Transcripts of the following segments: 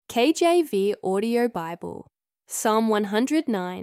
KJV Audio Bible, Psalm 109.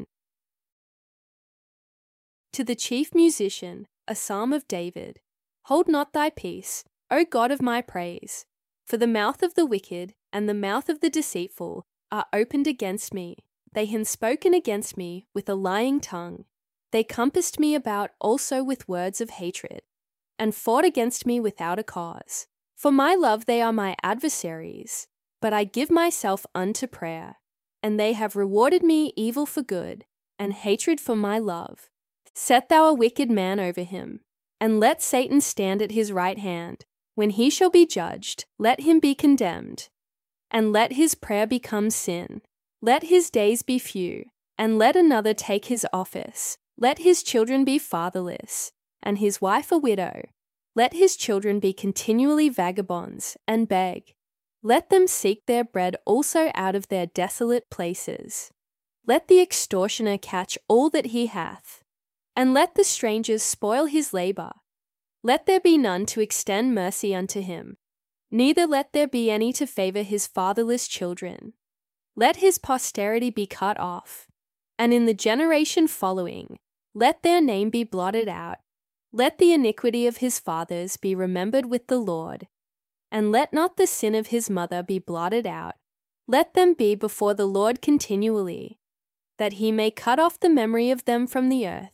To the chief musician, a psalm of David. Hold not thy peace, O God of my praise, for the mouth of the wicked and the mouth of the deceitful are opened against me. They have spoken against me with a lying tongue. They compassed me about also with words of hatred, and fought against me without a cause. For my love they are my adversaries, but I give myself unto prayer, and they have rewarded me evil for good, and hatred for my love. Set thou a wicked man over him, and let Satan stand at his right hand. When he shall be judged, let him be condemned, and let his prayer become sin. Let his days be few, and let another take his office. Let his children be fatherless, and his wife a widow. Let his children be continually vagabonds, and beg. Let them seek their bread also out of their desolate places. Let the extortioner catch all that he hath, and let the strangers spoil his labour. Let there be none to extend mercy unto him, neither let there be any to favour his fatherless children. Let his posterity be cut off, and in the generation following, let their name be blotted out. Let the iniquity of his fathers be remembered with the Lord, and let not the sin of his mother be blotted out. Let them be before the Lord continually, that he may cut off the memory of them from the earth.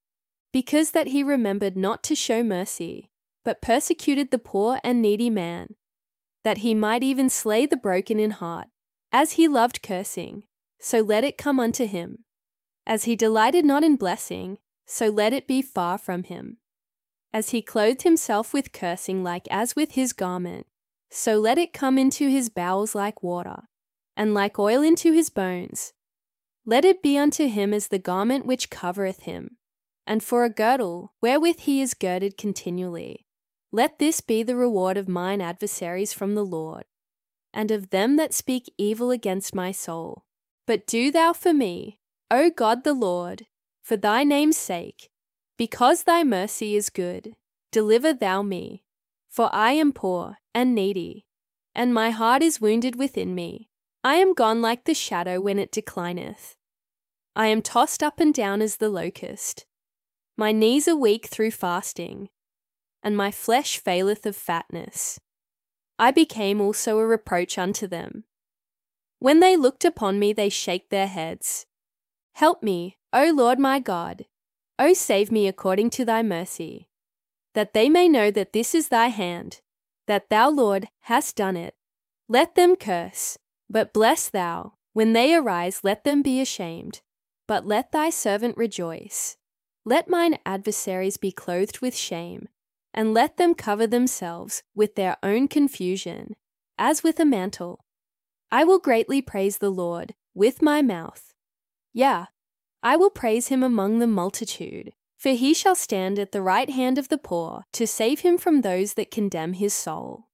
Because that he remembered not to show mercy, but persecuted the poor and needy man, that he might even slay the broken in heart. As he loved cursing, so let it come unto him. As he delighted not in blessing, so let it be far from him. As he clothed himself with cursing like as with his garment, so let it come into his bowels like water, and like oil into his bones. Let it be unto him as the garment which covereth him, and for a girdle wherewith he is girded continually. Let this be the reward of mine adversaries from the Lord, and of them that speak evil against my soul. But do thou for me, O God the Lord, for thy name's sake, because thy mercy is good, deliver thou me. For I am poor and needy, and my heart is wounded within me. I am gone like the shadow when it declineth. I am tossed up and down as the locust. My knees are weak through fasting, and my flesh faileth of fatness. I became also a reproach unto them. When they looked upon me, they shake their heads. Help me, O Lord my God. O save me according to thy mercy, that they may know that this is thy hand, that thou, Lord, hast done it. Let them curse, but bless thou. When they arise, let them be ashamed, but let thy servant rejoice. Let mine adversaries be clothed with shame, and let them cover themselves with their own confusion, as with a mantle. I will greatly praise the Lord with my mouth. Yea, I will praise him among the multitude, for he shall stand at the right hand of the poor to save him from those that condemn his soul.